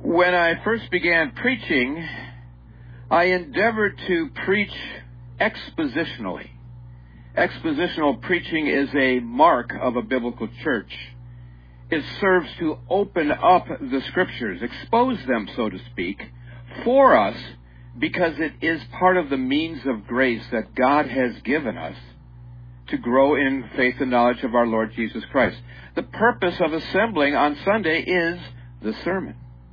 When I first began preaching, I endeavored to preach expositionally. Expositional preaching is a mark of a biblical church. It serves to open up the Scriptures, expose them, so to speak, for us, because it is part of the means of grace that God has given us to grow in faith and knowledge of our Lord Jesus Christ. The purpose of assembling on Sunday is the sermon.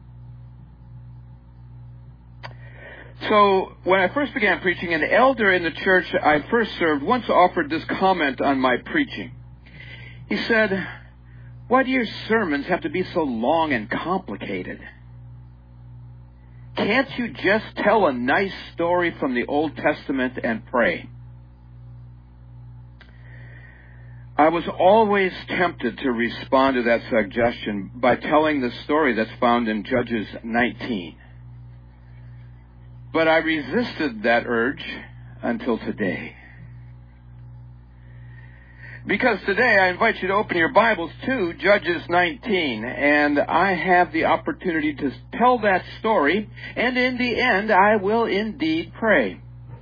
So, when I first began preaching, an elder in the church I first served once offered this comment on my preaching. He said, "Why do your sermons have to be so long and complicated? Can't you just tell a nice story from the Old Testament and pray?" I was always tempted to respond to that suggestion by telling the story that's found in Judges 19. But I resisted that urge until today. Because today I invite you to open your Bibles to Judges 19, and I have the opportunity to tell that story, and in the end I will indeed pray.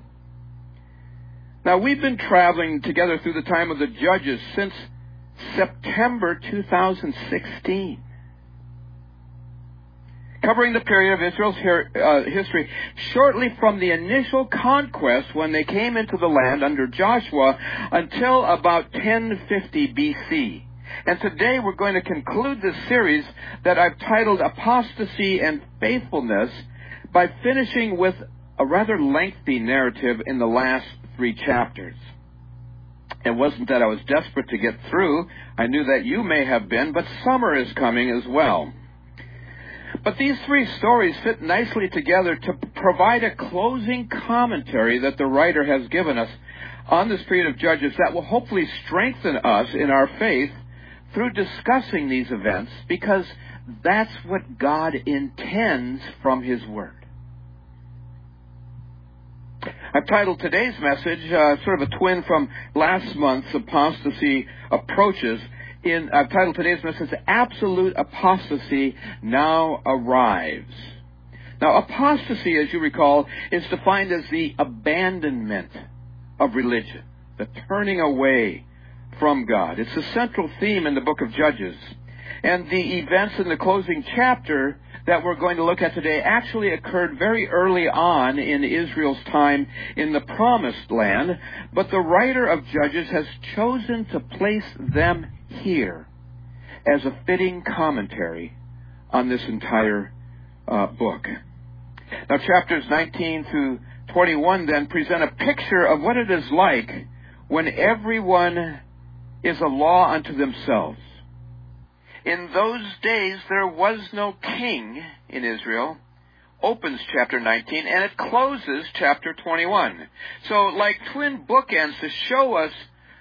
Now, we've been traveling together through the time of the Judges since September 2016. Covering the period of Israel's history shortly from the initial conquest when they came into the land under Joshua until about 1050 BC. And today we're going to conclude this series that I've titled Apostasy and Faithfulness by finishing with a rather lengthy narrative in the last 3 chapters. It wasn't that I was desperate to get through. I knew that you may have been, but summer is coming as well. But these 3 stories fit nicely together to provide a closing commentary that the writer has given us on this period of Judges that will hopefully strengthen us in our faith through discussing these events, because that's what God intends from His Word. I've titled today's message, sort of a twin from last month's Apostasy Approaches, I've titled today's message, Absolute Apostasy Now Arrives. Now, apostasy, as you recall, is defined as the abandonment of religion, the turning away from God. It's the central theme in the book of Judges. And the events in the closing chapter that we're going to look at today actually occurred very early on in Israel's time in the Promised Land, but the writer of Judges has chosen to place them here as a fitting commentary on this entire book. Now, chapters 19 through 21 then present a picture of what it is like when everyone is a law unto themselves. In those days, there was no king in Israel, opens chapter 19, and it closes chapter 21. So, like twin bookends to show us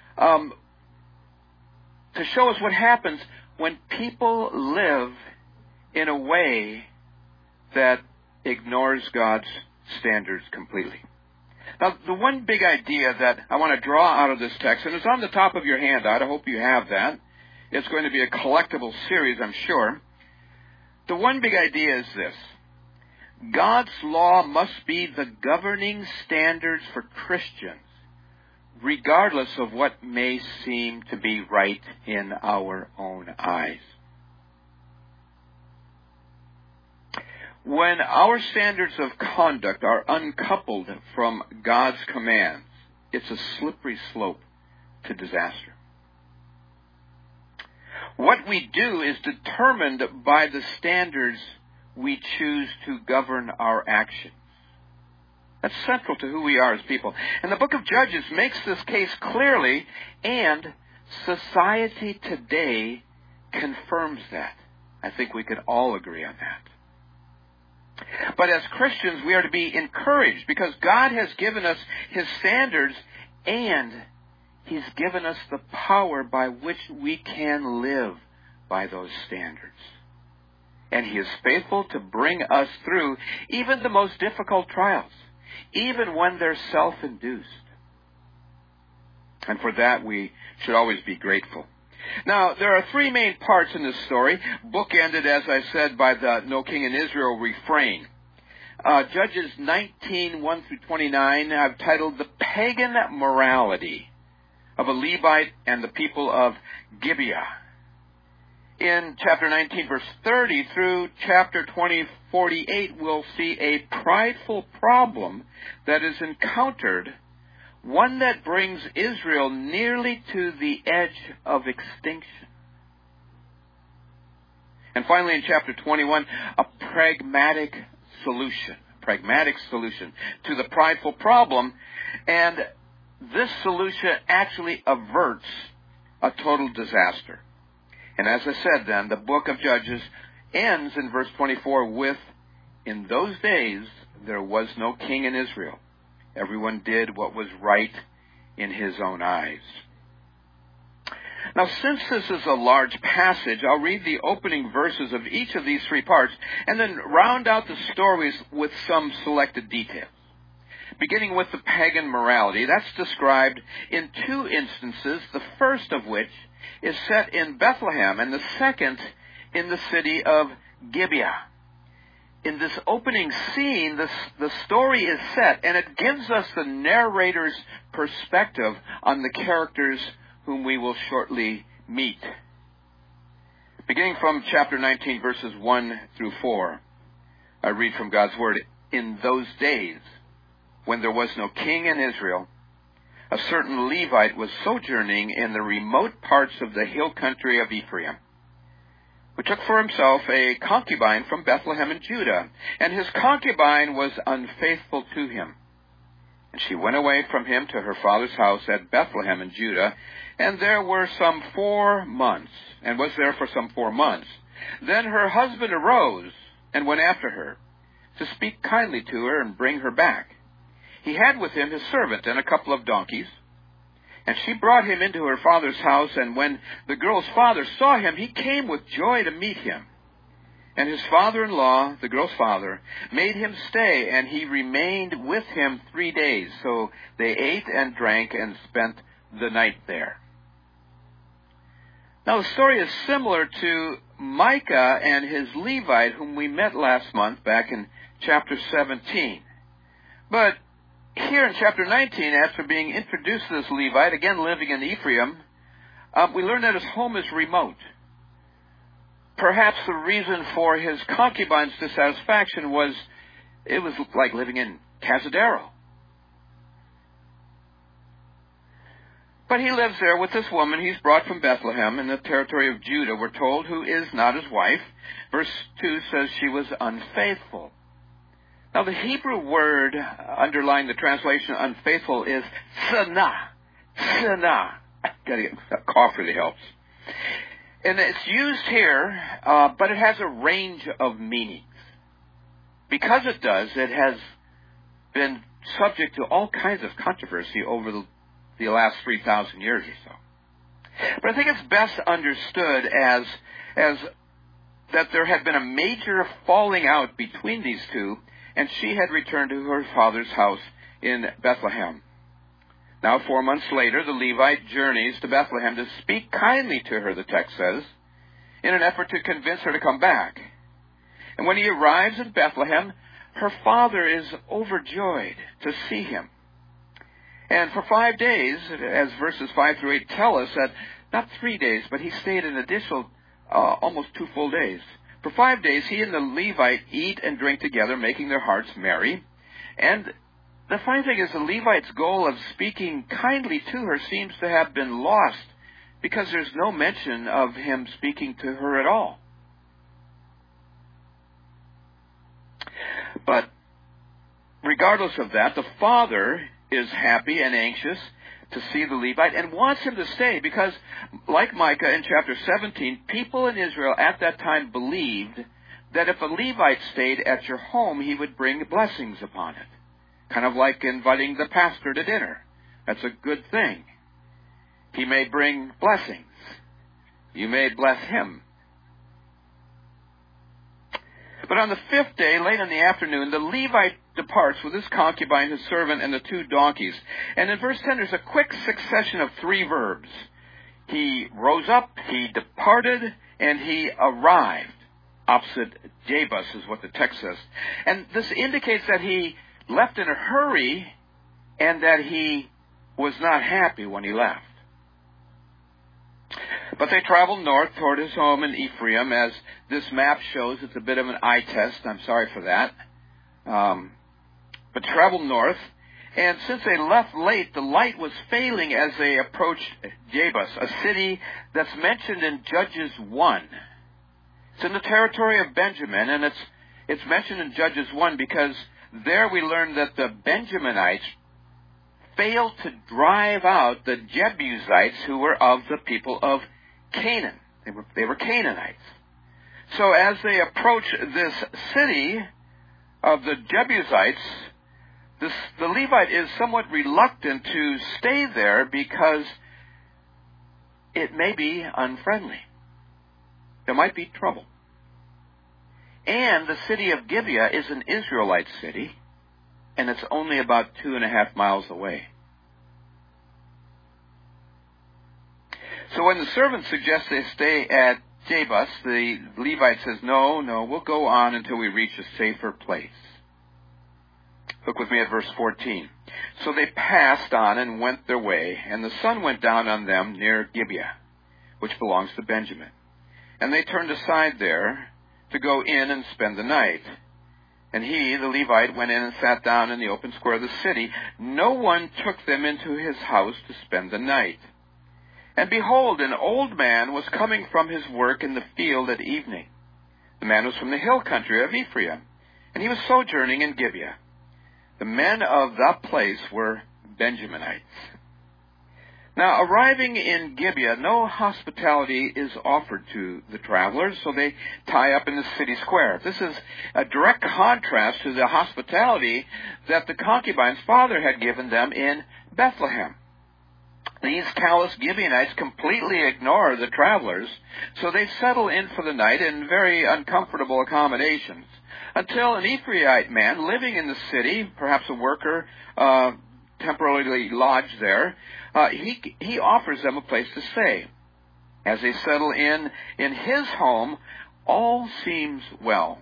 what happens when people live in a way that ignores God's standards completely. Now, the one big idea that I want to draw out of this text, and it's on the top of your handout, I hope you have that. It's going to be a collectible series, I'm sure. The one big idea is this: God's law must be the governing standards for Christians, regardless of what may seem to be right in our own eyes. When our standards of conduct are uncoupled from God's commands, it's a slippery slope to disaster. What we do is determined by the standards we choose to govern our actions. That's central to who we are as people. And the book of Judges makes this case clearly, and society today confirms that. I think we can all agree on that. But as Christians, we are to be encouraged because God has given us His standards, and He's given us the power by which we can live by those standards. And He is faithful to bring us through even the most difficult trials, even when they're self-induced. And for that, we should always be grateful. Now, there are three main parts in this story, bookended, as I said, by the no king in Israel refrain. Judges 19, 1 through 29, I've titled The Pagan Morality of a Levite and the People of Gibeah. In chapter 19, verse 30 through chapter 20, 48, we'll see a prideful problem that is encountered, one that brings Israel nearly to the edge of extinction. And finally, in chapter 21, a pragmatic solution to the prideful problem. And this solution actually averts a total disaster. And as I said then, the book of Judges ends in verse 24 with, "In those days there was no king in Israel. Everyone did what was right in his own eyes." Now, since this is a large passage, I'll read the opening verses of each of these three parts and then round out the stories with some selected details. Beginning with the pagan morality, that's described in two instances, the first of which is set in Bethlehem and the second in the city of Gibeah. In this opening scene, the story is set, and it gives us the narrator's perspective on the characters whom we will shortly meet. Beginning from chapter 19, verses 1 through 4, I read from God's Word, "In those days, when there was no king in Israel, a certain Levite was sojourning in the remote parts of the hill country of Ephraim, who took for himself a concubine from Bethlehem in Judah, and his concubine was unfaithful to him. And she went away from him to her father's house at Bethlehem in Judah, and there were some 4 months, and was there for some 4 months. Then her husband arose and went after her, to speak kindly to her and bring her back. He had with him his servant and a couple of donkeys. And she brought him into her father's house, and when the girl's father saw him, he came with joy to meet him. And his father-in-law, the girl's father, made him stay, and he remained with him 3 days. So they ate and drank and spent the night there." Now, the story is similar to Micah and his Levite, whom we met last month back in chapter 17. But here in chapter 19, after being introduced to this Levite, again living in Ephraim, we learn that his home is remote. Perhaps the reason for his concubine's dissatisfaction was it was like living in Cazadero. But he lives there with this woman he's brought from Bethlehem in the territory of Judah, we're told, who is not his wife. Verse 2 says she was unfaithful. Now, the Hebrew word underlying the translation unfaithful is sanah. Sanah. I've got to get a cough really helps. And it's used here, but it has a range of meanings. Because it does, it has been subject to all kinds of controversy over the last 3,000 years or so. But I think it's best understood as that there had been a major falling out between these two, and she had returned to her father's house in Bethlehem. Now, 4 months later, the Levite journeys to Bethlehem to speak kindly to her, the text says, in an effort to convince her to come back. And when he arrives in Bethlehem, her father is overjoyed to see him. And for 5 days, as verses 5 through 8 tell us, that not 3 days, but he stayed an additional almost 2 full days. For 5 days, he and the Levite eat and drink together, making their hearts merry. And the funny thing is, the Levite's goal of speaking kindly to her seems to have been lost, because there's no mention of him speaking to her at all. But regardless of that, the father is happy and anxious to see the Levite and wants him to stay because, like Micah in chapter 17, people in Israel at that time believed that if a Levite stayed at your home, he would bring blessings upon it. Kind of like inviting the pastor to dinner. That's a good thing. He may bring blessings. You may bless him. But on the 5th day, late in the afternoon, the Levite departs with his concubine, his servant, and the 2 donkeys. And in verse 10, there's a quick succession of 3 verbs. he rose up, he departed, and he arrived opposite Jebus, is what the text says. And this indicates that he left in a hurry and that he was not happy when he left. But they traveled north toward his home in Ephraim. As this map shows, it's a bit of an eye test. I'm sorry for that. But traveled north. And since they left late, the light was failing as they approached Jebus, a city that's mentioned in Judges 1. It's in the territory of Benjamin, and it's mentioned in Judges 1 because there we learn that the Benjaminites failed to drive out the Jebusites who were of the people of Canaan. They were Canaanites. So as they approach this city of the Jebusites, the Levite is somewhat reluctant to stay there because it may be unfriendly. There might be trouble. And the city of Gibeah is an Israelite city, and it's only about 2.5 miles away. So when the servant suggests they stay at Jebus, the Levite says, no, we'll go on until we reach a safer place. Look with me at verse 14. So they passed on and went their way, and the sun went down on them near Gibeah, which belongs to Benjamin. And they turned aside there to go in and spend the night. And he, the Levite, went in and sat down in the open square of the city. No one took them into his house to spend the night. And behold, an old man was coming from his work in the field at evening. The man was from the hill country of Ephraim, and he was sojourning in Gibeah. The men of that place were Benjaminites. Now, arriving in Gibeah, no hospitality is offered to the travelers, so they tie up in the city square. This is a direct contrast to the hospitality that the concubine's father had given them in Bethlehem. These callous Gibeonites completely ignore the travelers, so they settle in for the night in very uncomfortable accommodations, until an Ephraimite man living in the city, perhaps a worker temporarily lodged there, he offers them a place to stay. As they settle in his home, all seems well.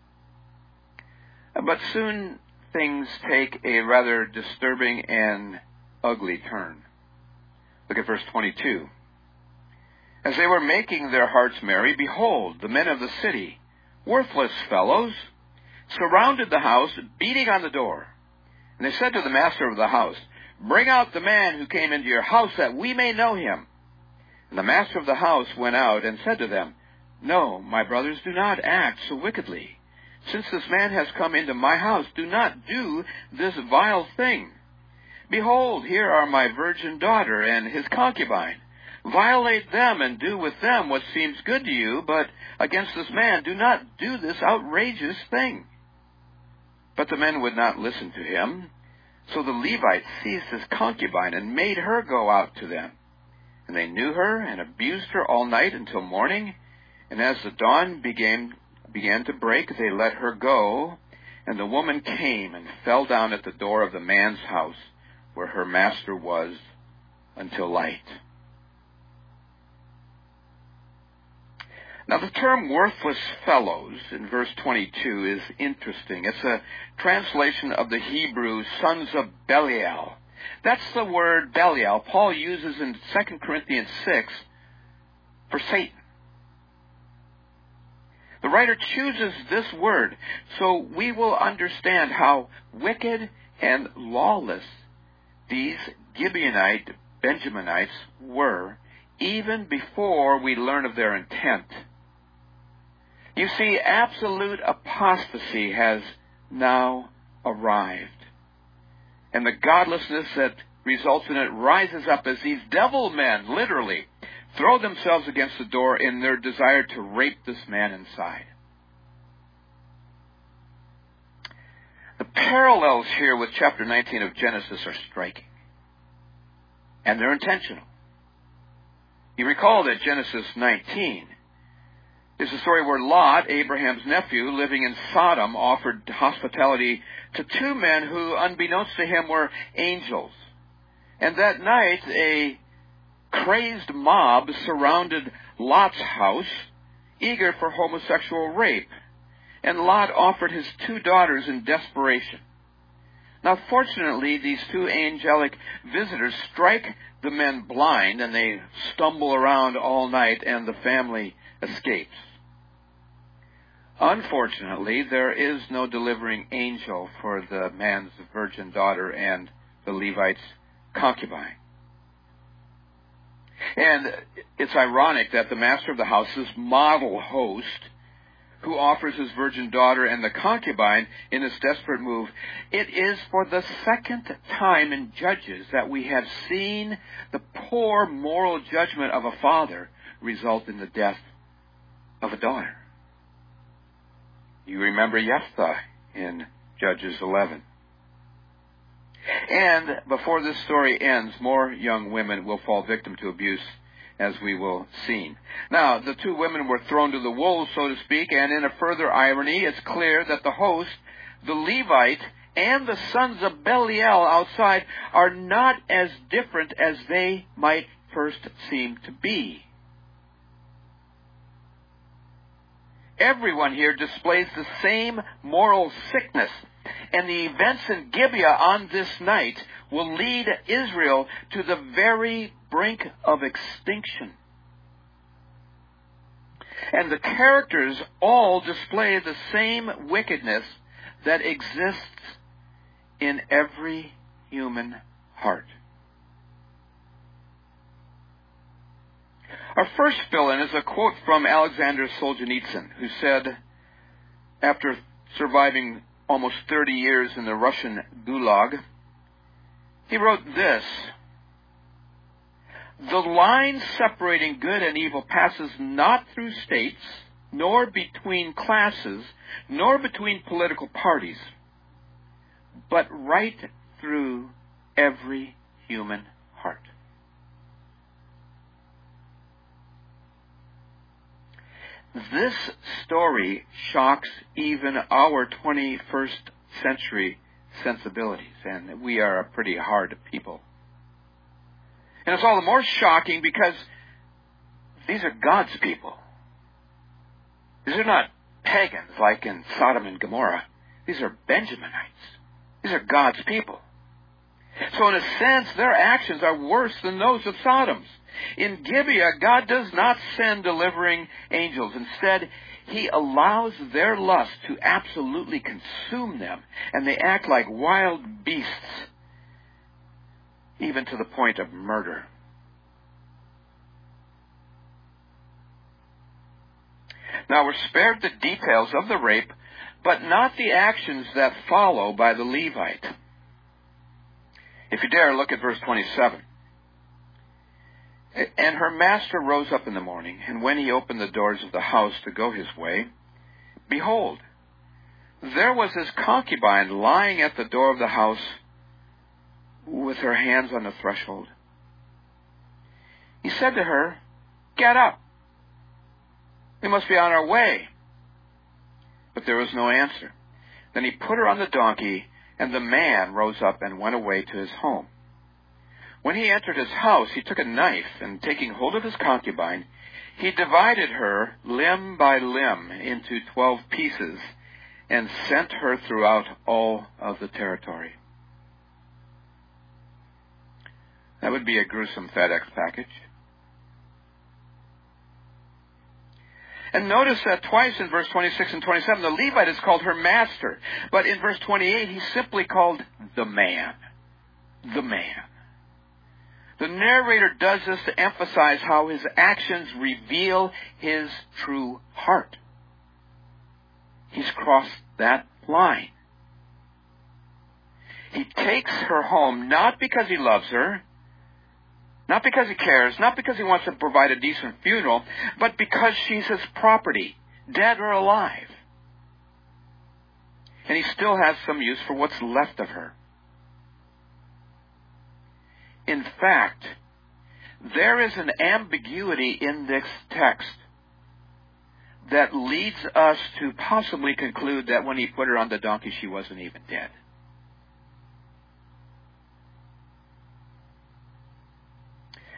But soon things take a rather disturbing and ugly turn. Look at verse 22. As they were making their hearts merry, behold, the men of the city, worthless fellows, surrounded the house, beating on the door. And they said to the master of the house, Bring out the man who came into your house, that we may know him. And the master of the house went out and said to them, No, my brothers, do not act so wickedly. Since this man has come into my house, do not do this vile thing. Behold, here are my virgin daughter and his concubine. Violate them and do with them what seems good to you, but against this man do not do this outrageous thing. But the men would not listen to him. So the Levite seized his concubine and made her go out to them. And they knew her and abused her all night until morning. And as the dawn began to break, they let her go. And the woman came and fell down at the door of the man's house, where her master was, until light. Now, the term worthless fellows in verse 22 is interesting. It's a translation of the Hebrew sons of Belial. That's the word Belial Paul uses in 2 Corinthians 6 for Satan. The writer chooses this word so we will understand how wicked and lawless these Gibeonite Benjaminites were, even before we learn of their intent. You see, absolute apostasy has now arrived. And the godlessness that results in it rises up as these devil men, literally, throw themselves against the door in their desire to rape this man inside. The parallels here with chapter 19 of Genesis are striking. And they're intentional. You recall that Genesis 19 is the story where Lot, Abraham's nephew, living in Sodom, offered hospitality to two men who, unbeknownst to him, were angels. And that night, a crazed mob surrounded Lot's house, eager for homosexual rape, and Lot offered his 2 daughters in desperation. Now, fortunately, these 2 angelic visitors strike the men blind, and they stumble around all night, and the family escapes. Unfortunately, there is no delivering angel for the man's virgin daughter and the Levite's concubine. And it's ironic that the master of the house, this model host, who offers his virgin daughter and the concubine in this desperate move, it is for the second time in Judges that we have seen the poor moral judgment of a father result in the death of a daughter. You remember Jephthah in Judges 11. And before this story ends, more young women will fall victim to abuse, as we will see. Now, the 2 women were thrown to the wolves, so to speak, and in a further irony, it's clear that the host, the Levite, and the sons of Belial outside are not as different as they might first seem to be. Everyone here displays the same moral sickness, and the events in Gibeah on this night will lead Israel to the very brink of extinction. And the characters all display the same wickedness that exists in every human heart. Our first fill-in is a quote from Alexander Solzhenitsyn, who said, after surviving almost 30 years in the Russian Gulag, he wrote this: "The line separating good and evil passes not through states, nor between classes, nor between political parties, but right through every human heart." This story shocks even our 21st century sensibilities, and we are a pretty hard people. And it's all the more shocking because these are God's people. These are not pagans like in Sodom and Gomorrah. These are Benjaminites. These are God's people. So in a sense, their actions are worse than those of Sodom's. In Gibeah, God does not send delivering angels. Instead, He allows their lust to absolutely consume them, and they act like wild beasts, even to the point of murder. Now, we're spared the details of the rape, but not the actions that follow by the Levite. If you dare, look at verse 27. "And her master rose up in the morning, and when he opened the doors of the house to go his way, behold, there was his concubine lying at the door of the house with her hands on the threshold. He said to her, 'Get up. We must be on our way.' But there was no answer. Then he put her on the donkey, and the man rose up and went away to his home. When he entered his house, he took a knife, and taking hold of his concubine, he divided her limb by limb into 12 pieces and sent her throughout all of the territory." That would be a gruesome FedEx package. And notice that twice in verse 26 and 27, the Levite is called her master. But in verse 28, he's simply called the man. The man. The narrator does this to emphasize how his actions reveal his true heart. He's crossed that line. He takes her home not because he loves her, not because he cares, not because he wants to provide a decent funeral, but because she's his property, dead or alive. And he still has some use for what's left of her. In fact, there is an ambiguity in this text that leads us to possibly conclude that when he put her on the donkey, she wasn't even dead.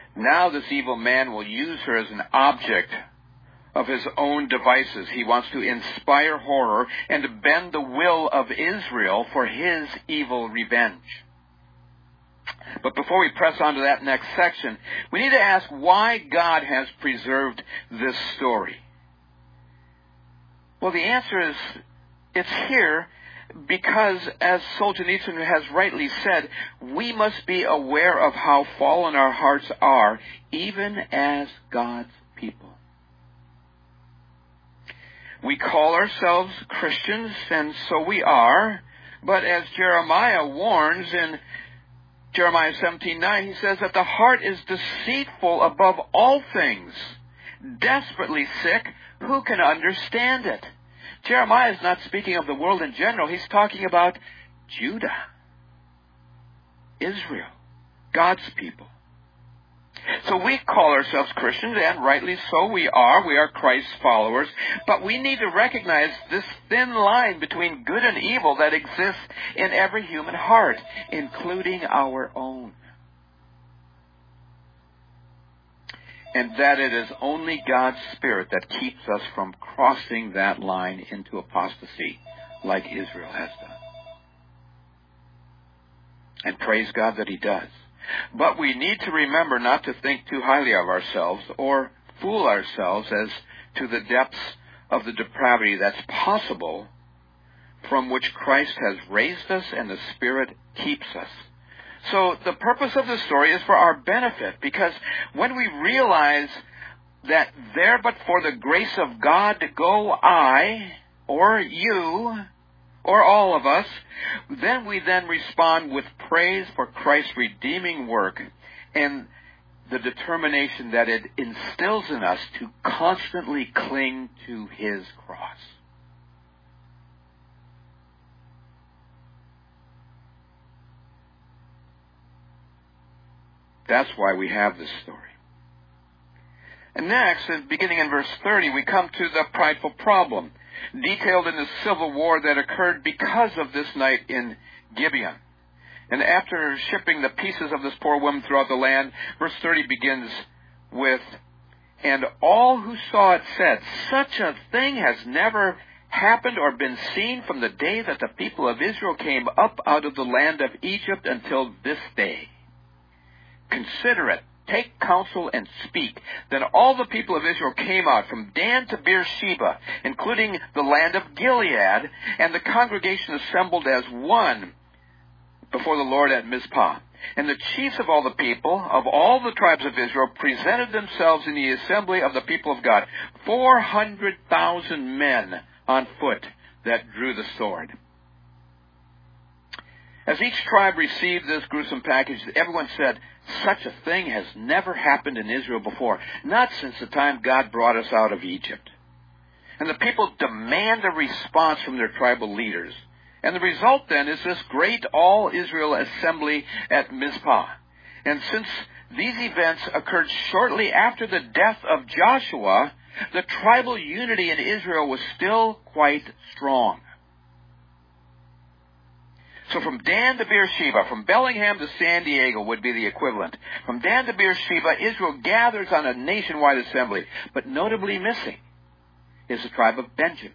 Now this evil man will use her as an object of his own devices. He wants to inspire horror and to bend the will of Israel for his evil revenge. But before we press on to that next section, we need to ask why God has preserved this story. Well, the answer is, it's here because, as Solzhenitsyn has rightly said, we must be aware of how fallen our hearts are, even as God's people. We call ourselves Christians, and so we are, but as Jeremiah warns in Jeremiah 17:9, he says that the heart is deceitful above all things, desperately sick. Who can understand it? Jeremiah is not speaking of the world in general. He's talking about Judah, Israel, God's people. So we call ourselves Christians, and rightly so we are. We are Christ's followers. But we need to recognize this thin line between good and evil that exists in every human heart, including our own. And that it is only God's Spirit that keeps us from crossing that line into apostasy like Israel has done. And praise God that He does. But we need to remember not to think too highly of ourselves or fool ourselves as to the depths of the depravity that's possible, from which Christ has raised us and the Spirit keeps us. So the purpose of this story is for our benefit, because when we realize that there but for the grace of God go I, or you, or all of us, then we then respond with praise for Christ's redeeming work and the determination that it instills in us to constantly cling to His cross. That's why we have this story. And next, beginning in verse 30, we come to the prideful problem, detailed in the civil war that occurred because of this night in Gibeon. And after shipping the pieces of this poor woman throughout the land, verse 30 begins with, "And all who saw it said, 'Such a thing has never happened or been seen from the day that the people of Israel came up out of the land of Egypt until this day. Consider it, take counsel and speak.' Then all the people of Israel came out from Dan to Beersheba, including the land of Gilead, and the congregation assembled as one before the Lord at Mizpah. And the chiefs of all the people, of all the tribes of Israel, presented themselves in the assembly of the people of God, 400,000 men on foot that drew the sword." As each tribe received this gruesome package, everyone said, "Such a thing has never happened in Israel before, not since the time God brought us out of Egypt." And the people demand a response from their tribal leaders. And the result then is this great all-Israel assembly at Mizpah. And since these events occurred shortly after the death of Joshua, the tribal unity in Israel was still quite strong. So from Dan to Beersheba, from Bellingham to San Diego would be the equivalent. From Dan to Beersheba, Israel gathers on a nationwide assembly. But notably missing is the tribe of Benjamin.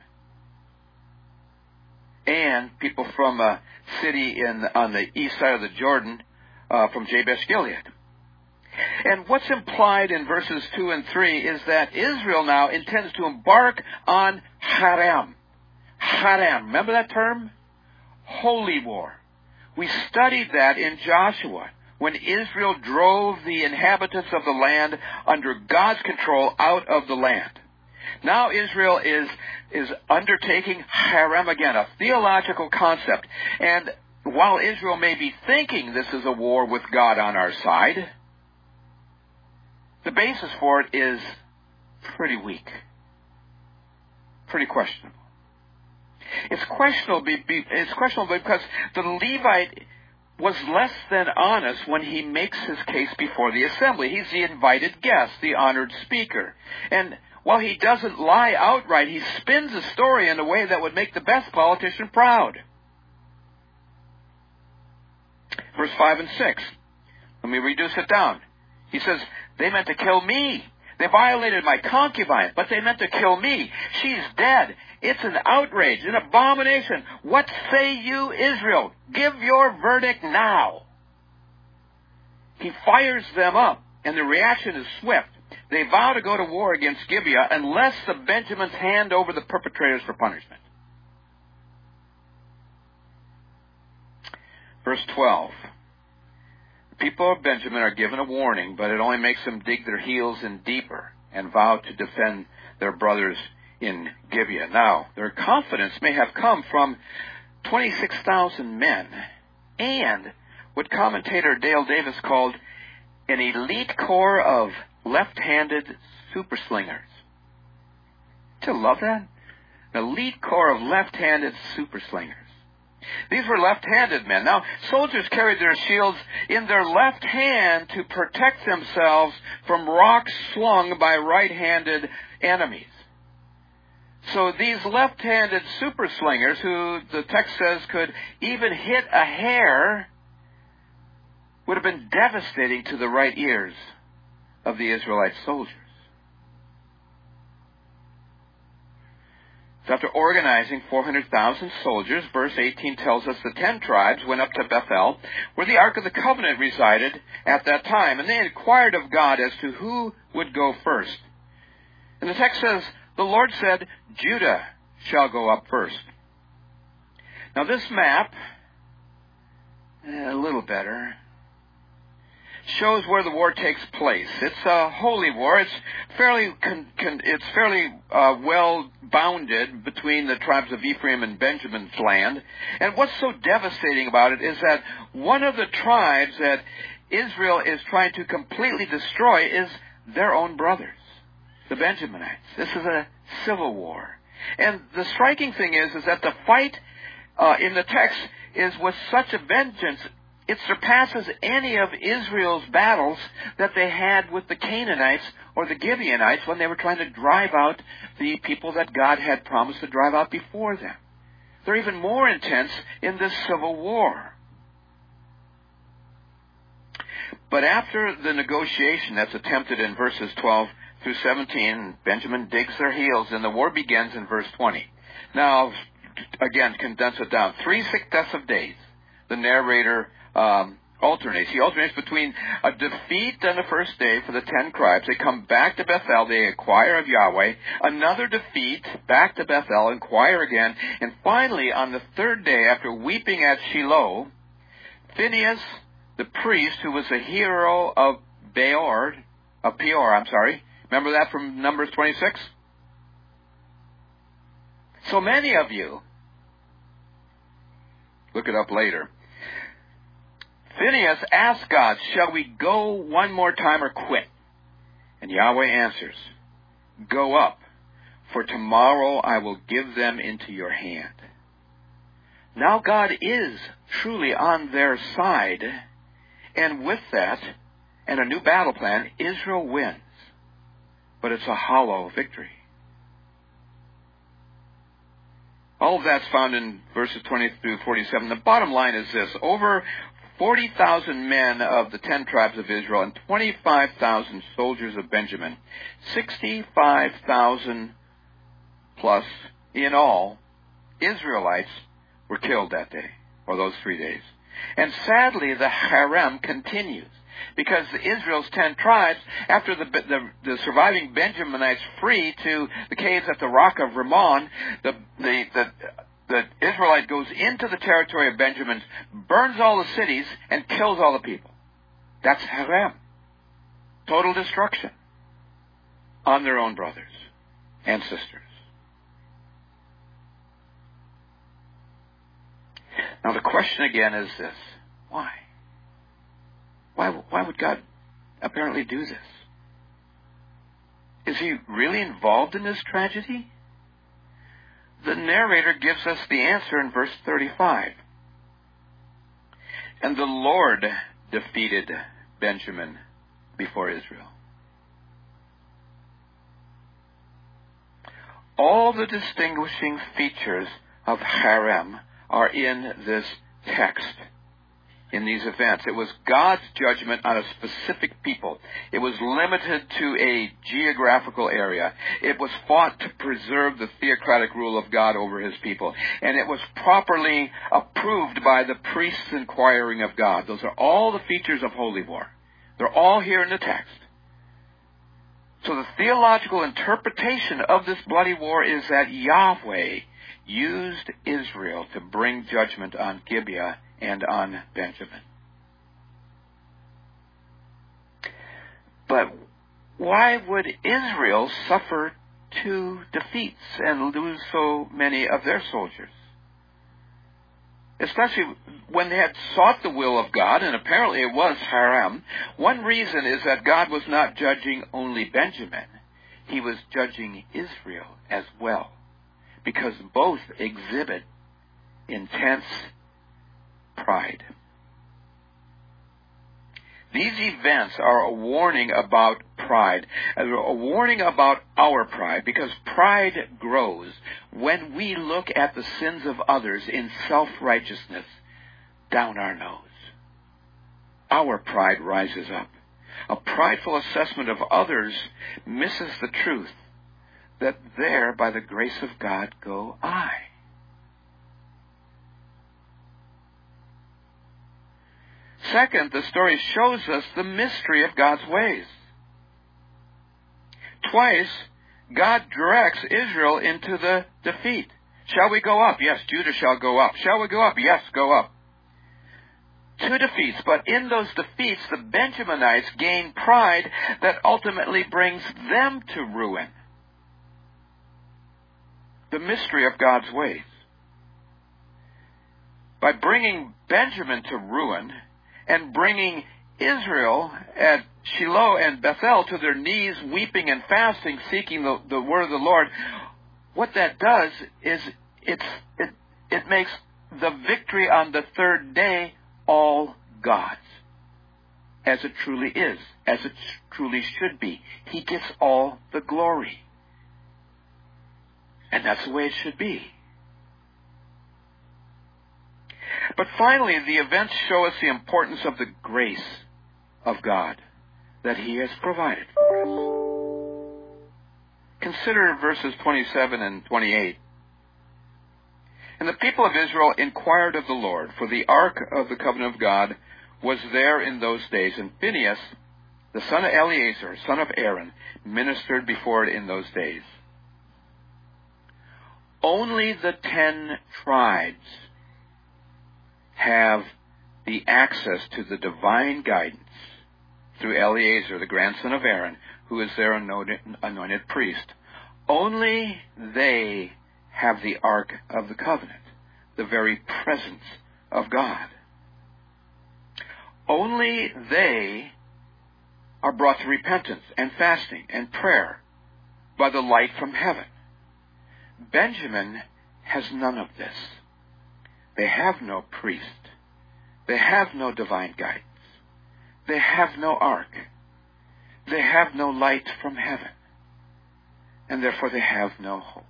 And people from a city on the east side of the Jordan, from Jabesh Gilead. And what's implied in verses 2 and 3 is that Israel now intends to embark on Harem. Harem, remember that term? Holy war. We studied that in Joshua, when Israel drove the inhabitants of the land under God's control out of the land. Now Israel is undertaking Harem again, a theological concept. And while Israel may be thinking this is a war with God on our side, the basis for it is pretty weak, pretty questionable. It's questionable because the Levite was less than honest when he makes his case before the assembly. He's the invited guest, the honored speaker. And while he doesn't lie outright, he spins the story in a way that would make the best politician proud. Verse 5 and 6. Let me reduce it down. He says, They meant to kill me. They violated my concubine, but they meant to kill me. She's dead. It's an outrage, an abomination. What say you, Israel? Give your verdict now. He fires them up, and the reaction is swift. They vow to go to war against Gibeah unless the Benjamins hand over the perpetrators for punishment. Verse 12. The people of Benjamin are given a warning, but it only makes them dig their heels in deeper and vow to defend their brothers in Gibeah. Now, their confidence may have come from 26,000 men and what commentator Dale Davis called an elite corps of left-handed super slingers. Don't you love that? An elite corps of left-handed super slingers. These were left-handed men. Now, soldiers carried their shields in their left hand to protect themselves from rocks slung by right-handed enemies. So these left-handed super slingers, who the text says could even hit a hair, would have been devastating to the right ears of the Israelite soldiers. So after organizing 400,000 soldiers, verse 18 tells us the 10 tribes went up to Bethel, where the Ark of the Covenant resided at that time, and they inquired of God as to who would go first. And the text says, the Lord said, Judah shall go up first. Now this map, a little better, shows where the war takes place. It's a holy war. It's fairly well bounded between the tribes of Ephraim and Benjamin's land. And what's so devastating about it is that one of the tribes that Israel is trying to completely destroy is their own brothers, the Benjaminites. This is a civil war. And the striking thing is that the fight in the text is with such a vengeance, it surpasses any of Israel's battles that they had with the Canaanites or the Gibeonites when they were trying to drive out the people that God had promised to drive out before them. They're even more intense in this civil war. But after the negotiation that's attempted in verses 12 through 17, Benjamin digs their heels, and the war begins in verse 20. Now, again, condense it down. 3 successive days. The narrator alternates. He alternates between a defeat on the first day for the 10 tribes. They come back to Bethel. They inquire of Yahweh. Another defeat, back to Bethel, inquire again. And finally, on the third day, after weeping at Shiloh, Phinehas, the priest, who was a hero of Peor, remember that from Numbers 26? So many of you, look it up later. Phinehas asked God, shall we go one more time or quit? And Yahweh answers, go up, for tomorrow I will give them into your hand. Now God is truly on their side, and with that, and a new battle plan, Israel wins. But it's a hollow victory. All of that's found in verses 20 through 47. The bottom line is this. Over 40,000 men of the 10 tribes of Israel and 25,000 soldiers of Benjamin, 65,000 plus in all, Israelites were killed that day, or those 3 days. And sadly, the harem continues, because Israel's 10 tribes, after the surviving Benjaminites flee to the caves at the rock of Rimmon, the Israelite goes into the territory of Benjamin, burns all the cities, and kills all the people. That's harem. Total destruction on their own brothers and sisters. Now the question again is this. Why? Why would God apparently do this? Is he really involved in this tragedy? The narrator gives us the answer in verse 35. And the Lord defeated Benjamin before Israel. All the distinguishing features of harem are in this text. in these events. It was God's judgment on a specific people. It was limited to a geographical area. It was fought to preserve the theocratic rule of God over his people. And it was properly approved by the priests inquiring of God. Those are all the features of holy war. They're all here in the text. So the theological interpretation of this bloody war is that Yahweh used Israel to bring judgment on Gibeah and on Benjamin. But why would Israel suffer two defeats and lose so many of their soldiers? Especially when they had sought the will of God, and apparently it was Haram. One reason is that God was not judging only Benjamin. He was judging Israel as well, because both exhibit intense pride. These events are a warning about pride, a warning about our pride, because pride grows when we look at the sins of others in self-righteousness down our nose. Our pride rises up. A prideful assessment of others misses the truth that there, by the grace of God, go I. Second, the story shows us the mystery of God's ways. Twice, God directs Israel into the defeat. Shall we go up? Yes, Judah shall go up. Shall we go up? Yes, go up. Two defeats, but in those defeats, the Benjaminites gain pride that ultimately brings them to ruin. The mystery of God's ways. By bringing Benjamin to ruin and bringing Israel at Shiloh and Bethel to their knees, weeping and fasting, seeking the word of the Lord, what that does is it makes the victory on the third day all God's, as it truly is, as it truly should be. He gets all the glory. And that's the way it should be. But finally, the events show us the importance of the grace of God that He has provided for us. Consider verses 27 and 28. And the people of Israel inquired of the Lord, for the ark of the covenant of God was there in those days, and Phinehas, the son of Eleazar, son of Aaron, ministered before it in those days. Only the 10 tribes have the access to the divine guidance through Eleazar, the grandson of Aaron, who is their anointed priest. Only they have the Ark of the Covenant, the very presence of God. Only they are brought to repentance and fasting and prayer by the light from heaven. Benjamin has none of this. They have no priest. They have no divine guidance. They have no ark. They have no light from heaven. And therefore they have no hope.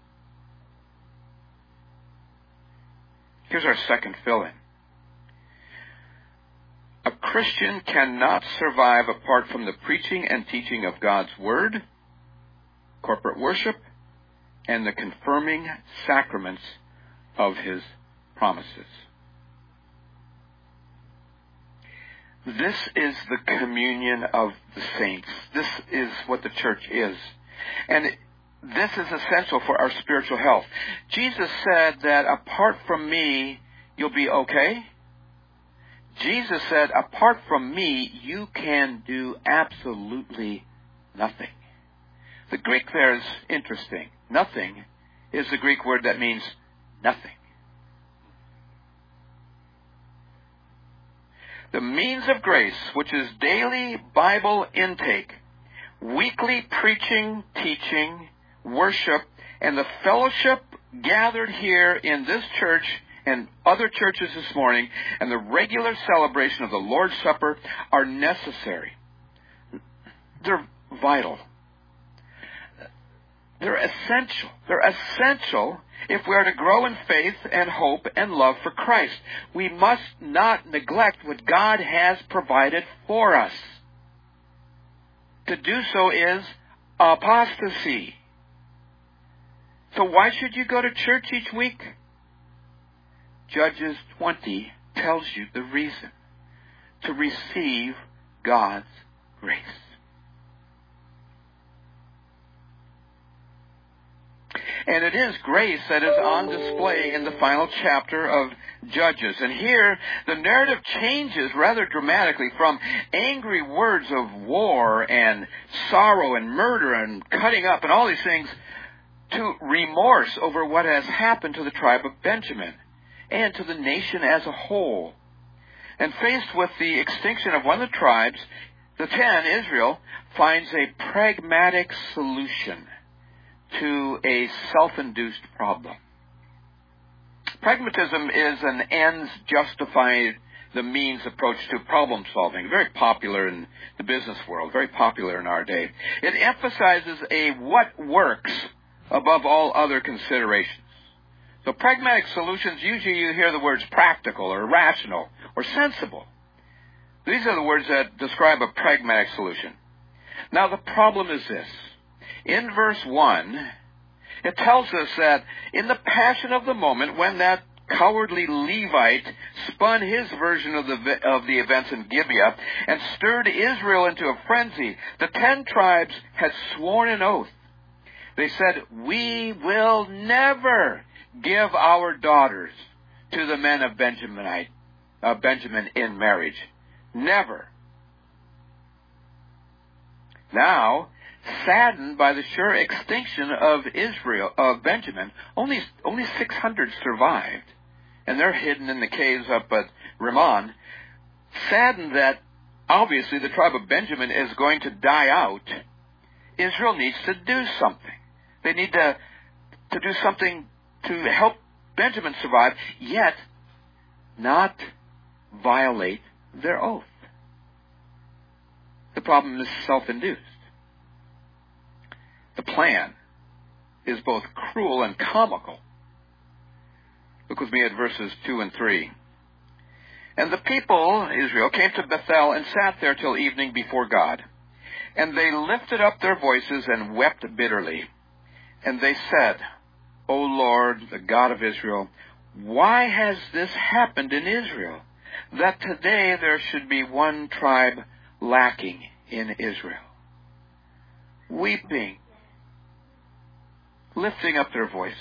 Here's our second fill-in. A Christian cannot survive apart from the preaching and teaching of God's Word, corporate worship, and the confirming sacraments of His promises. This is the communion of the saints. This is what the church is. And this is essential for our spiritual health. Jesus said that apart from me, you'll be okay. Jesus said, apart from me, you can do absolutely nothing. The Greek there is interesting. Nothing is the Greek word that means nothing. The means of grace, which is daily Bible intake, weekly preaching, teaching, worship, and the fellowship gathered here in this church and other churches this morning, and the regular celebration of the Lord's Supper are necessary. They're vital. They're essential. They're essential if we are to grow in faith and hope and love for Christ. We must not neglect what God has provided for us. To do so is apostasy. So why should you go to church each week? Judges 20 tells you the reason. To receive God's grace. And it is grace that is on display in the final chapter of Judges. And here, the narrative changes rather dramatically from angry words of war and sorrow and murder and cutting up and all these things to remorse over what has happened to the tribe of Benjamin and to the nation as a whole. And faced with the extinction of one of the tribes, the 10, Israel, finds a pragmatic solution to a self-induced problem. Pragmatism is an ends justify the means approach to problem solving, very popular in the business world, very popular in our day. It emphasizes a what works above all other considerations. So pragmatic solutions, usually you hear the words practical or rational or sensible. These are the words that describe a pragmatic solution. Now the problem is this. In verse 1, it tells us that in the passion of the moment, when that cowardly Levite spun his version of the events in Gibeah and stirred Israel into a frenzy, the 10 tribes had sworn an oath. They said, "We will never give our daughters to the men of Benjamin in marriage. Never." Now, saddened by the sure extinction of Benjamin, only 600 survived, and they're hidden in the caves up at Rimmon. Saddened that obviously the tribe of Benjamin is going to die out, Israel needs to do something. They need to do something to help Benjamin survive, yet not violate their oath. The problem is self-induced. The plan is both cruel and comical. Look with me at verses 2 and 3. And the people, Israel, came to Bethel and sat there till evening before God. And they lifted up their voices and wept bitterly. And they said, O Lord, the God of Israel, why has this happened in Israel, that today there should be one tribe lacking in Israel? Weeping, lifting up their voices,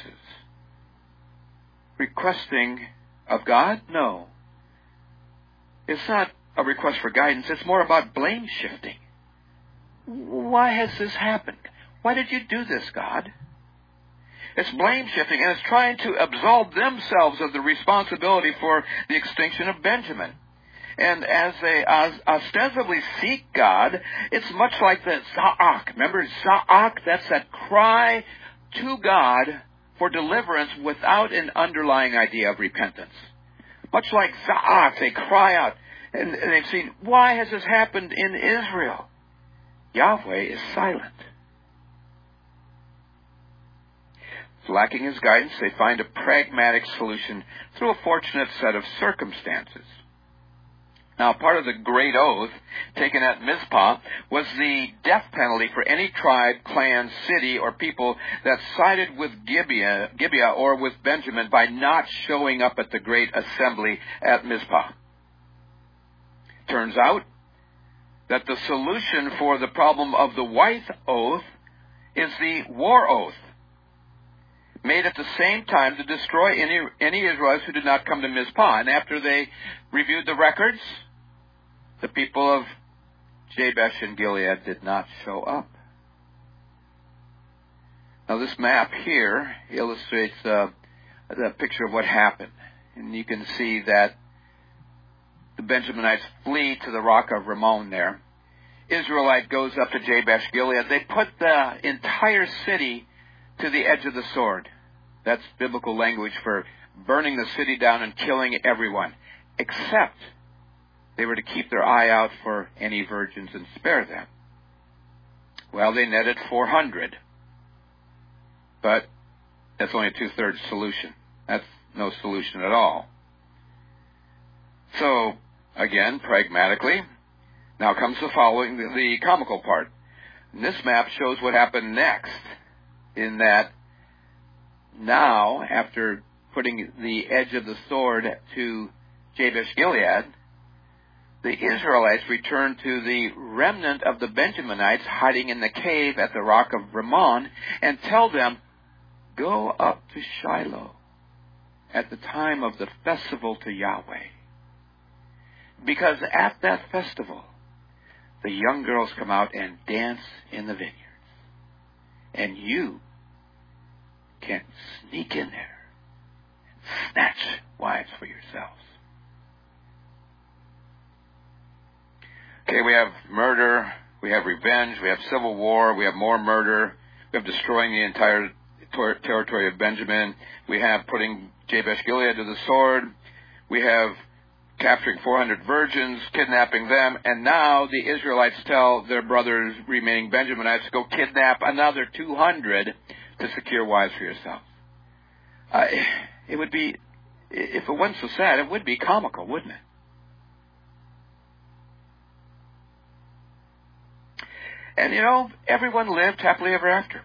requesting of God? No. It's not a request for guidance. It's more about blame shifting. Why has this happened? Why did you do this, God? It's blame shifting, and it's trying to absolve themselves of the responsibility for the extinction of Benjamin. And as they ostensibly seek God, it's much like the Za'ak. Remember Za'ak? That's that cry to God for deliverance without an underlying idea of repentance. Much like Za'ak, they cry out, and they've seen, why has this happened in Israel? Yahweh is silent. Lacking his guidance, they find a pragmatic solution through a fortunate set of circumstances. Now, part of the great oath taken at Mizpah was the death penalty for any tribe, clan, city, or people that sided with Gibeah or with Benjamin by not showing up at the great assembly at Mizpah. Turns out that the solution for the problem of the wife oath is the war oath, made at the same time to destroy any Israelites who did not come to Mizpah. And after they reviewed the records, the people of Jabesh and Gilead did not show up. Now this map here illustrates the picture of what happened. And you can see that the Benjaminites flee to the rock of Rimmon there. Israelite goes up to Jabesh Gilead. They put the entire city to the edge of the sword. That's biblical language for burning the city down and killing everyone, except they were to keep their eye out for any virgins and spare them. Well, they netted 400. But that's only a 2/3 solution. That's no solution at all. So, again, pragmatically, now comes the following, the comical part. And this map shows what happened next, in that now, after putting the edge of the sword to Jabesh Gilead, the Israelites return to the remnant of the Benjaminites hiding in the cave at the rock of Rimmon and tell them, go up to Shiloh at the time of the festival to Yahweh. Because at that festival, the young girls come out and dance in the vineyards. And you can sneak in there and snatch wives for yourselves. Okay, we have murder, we have revenge, we have civil war, we have more murder, we have destroying the entire territory of Benjamin, we have putting Jabesh Gilead to the sword, we have capturing 400 virgins, kidnapping them, and now the Israelites tell their brothers, remaining Benjaminites, to go kidnap another 200 to secure wives for yourselves. It would be, if it wasn't so sad, it would be comical, wouldn't it? And, everyone lived happily ever after.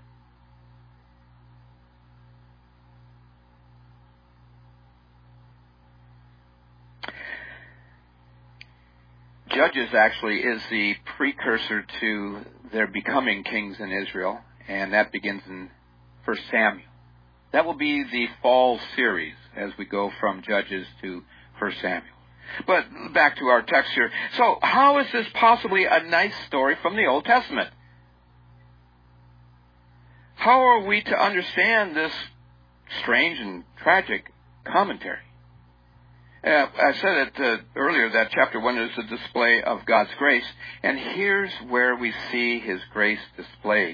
Judges actually is the precursor to their becoming kings in Israel, and that begins in 1 Samuel. That will be the fall series as we go from Judges to 1 Samuel. But back to our text here. So how is this possibly a nice story from the Old Testament? How are we to understand this strange and tragic commentary? I said it earlier that chapter 1 is a display of God's grace, and here's where we see His grace displayed.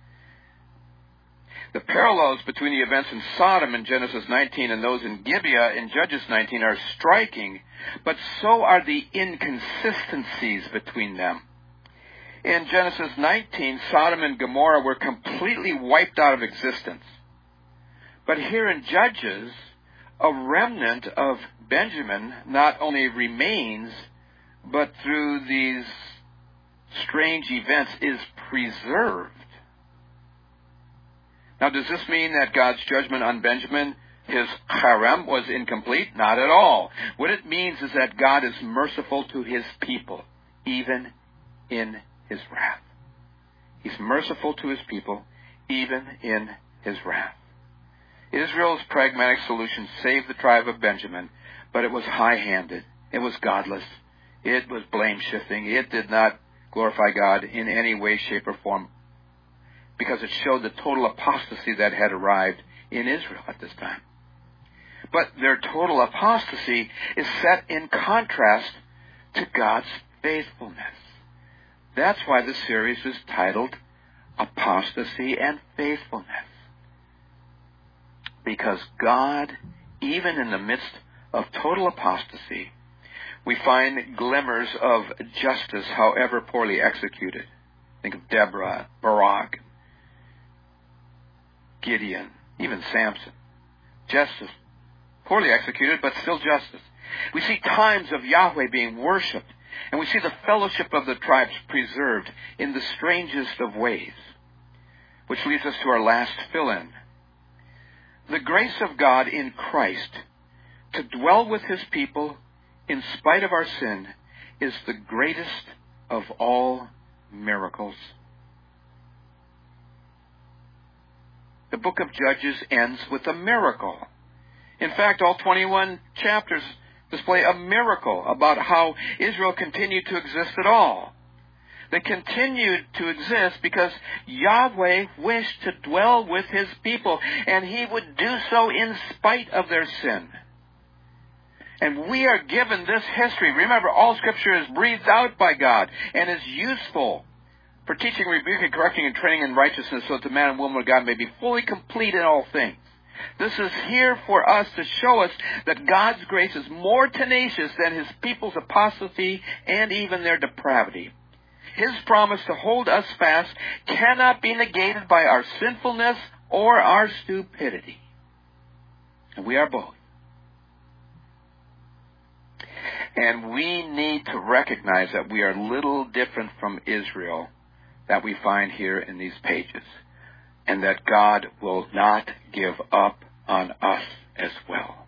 The parallels between the events in Sodom in Genesis 19 and those in Gibeah in Judges 19 are striking, but so are the inconsistencies between them. In Genesis 19, Sodom and Gomorrah were completely wiped out of existence. But here in Judges, a remnant of Benjamin not only remains, but through these strange events is preserved. Now, does this mean that God's judgment on Benjamin, his harem, was incomplete? Not at all. What it means is that God is merciful to His people, even in His wrath. He's merciful to His people, even in His wrath. Israel's pragmatic solution saved the tribe of Benjamin, but it was high-handed. It was godless. It was blame-shifting. It did not glorify God in any way, shape, or form, because it showed the total apostasy that had arrived in Israel at this time. But their total apostasy is set in contrast to God's faithfulness. That's why the series is titled Apostasy and Faithfulness. Because God, even in the midst of total apostasy, we find glimmers of justice, however poorly executed. Think of Deborah, Barak, Gideon, even Samson. Justice, poorly executed, but still justice. We see times of Yahweh being worshipped, and we see the fellowship of the tribes preserved in the strangest of ways. Which leads us to our last fill-in. The grace of God in Christ to dwell with His people in spite of our sin is the greatest of all miracles. The book of Judges ends with a miracle. In fact, all 21 chapters display a miracle about how Israel continued to exist at all. They continued to exist because Yahweh wished to dwell with His people, and He would do so in spite of their sin. And we are given this history. Remember, all Scripture is breathed out by God and is useful for teaching, rebuking, correcting, and training in righteousness, so that the man and woman of God may be fully complete in all things. This is here for us to show us that God's grace is more tenacious than His people's apostasy and even their depravity. His promise to hold us fast cannot be negated by our sinfulness, or our stupidity. And we are both. And we need to recognize that we are little different from Israel that we find here in these pages, and that God will not give up on us as well.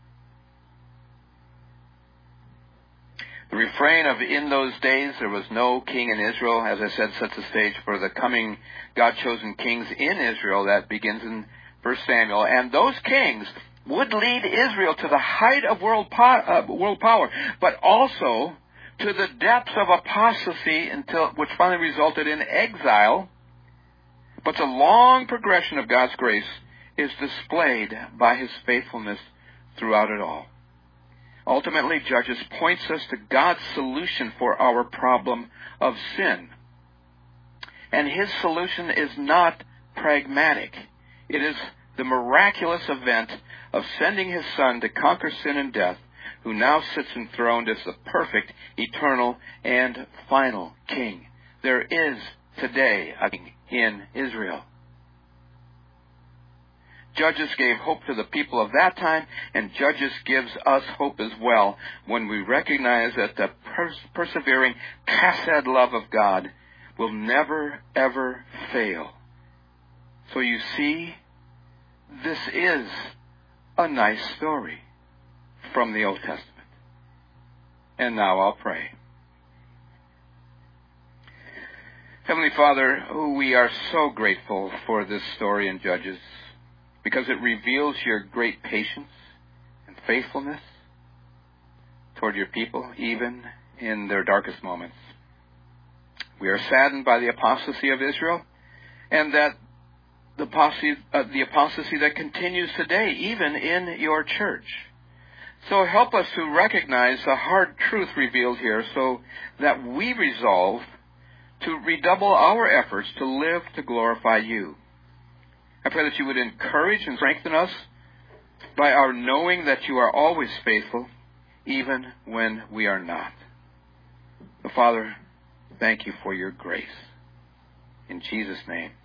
The refrain of "in those days there was no king in Israel," as I said, sets the stage for the coming God-chosen kings in Israel that begins in 1 Samuel. And those kings would lead Israel to the height of world power, but also to the depths of apostasy, which finally resulted in exile. But the long progression of God's grace is displayed by His faithfulness throughout it all. Ultimately, Judges points us to God's solution for our problem of sin. And His solution is not pragmatic. It is the miraculous event of sending His Son to conquer sin and death, who now sits enthroned as the perfect, eternal, and final King. There is today a King in Israel. Judges gave hope to the people of that time, and Judges gives us hope as well when we recognize that the persevering chesed love of God will never, ever fail. So you see, this is a nice story from the Old Testament. And now I'll pray. Heavenly Father, we are so grateful for this story in Judges, because it reveals your great patience and faithfulness toward your people, even in their darkest moments. We are saddened by the apostasy of Israel, and that the apostasy that continues today, even in your church. So help us to recognize the hard truth revealed here, so that we resolve to redouble our efforts to live to glorify you. I pray that you would encourage and strengthen us by our knowing that you are always faithful, even when we are not. Father, thank you for your grace. In Jesus' name.